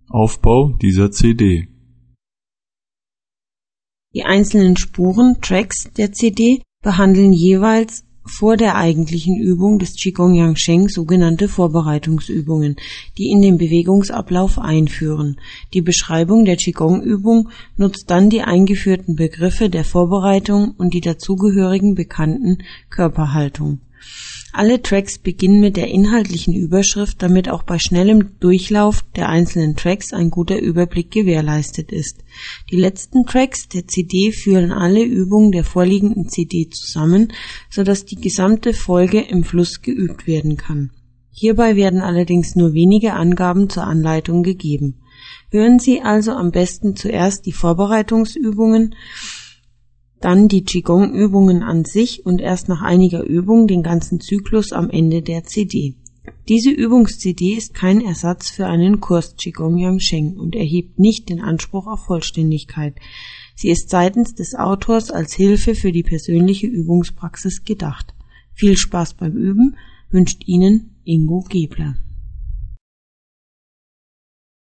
Aufbau dieser CD. Die einzelnen Spuren, Tracks der CD behandeln jeweils vor der eigentlichen Übung des Qigong Yangsheng sogenannte Vorbereitungsübungen, die in den Bewegungsablauf einführen. Die Beschreibung der Qigong-Übung nutzt dann die eingeführten Begriffe der Vorbereitung und die dazugehörigen bekannten Körperhaltung. Alle Tracks beginnen mit der inhaltlichen Überschrift, damit auch bei schnellem Durchlauf der einzelnen Tracks ein guter Überblick gewährleistet ist. Die letzten Tracks der CD führen alle Übungen der vorliegenden CD zusammen, sodass die gesamte Folge im Fluss geübt werden kann. Hierbei werden allerdings nur wenige Angaben zur Anleitung gegeben. Hören Sie also am besten zuerst die Vorbereitungsübungen, dann die Qigong-Übungen an sich und erst nach einiger Übung den ganzen Zyklus am Ende der CD. Diese Übungs-CD ist kein Ersatz für einen Kurs Qigong Yangsheng und erhebt nicht den Anspruch auf Vollständigkeit. Sie ist seitens des Autors als Hilfe für die persönliche Übungspraxis gedacht. Viel Spaß beim Üben wünscht Ihnen Ingo Gebler.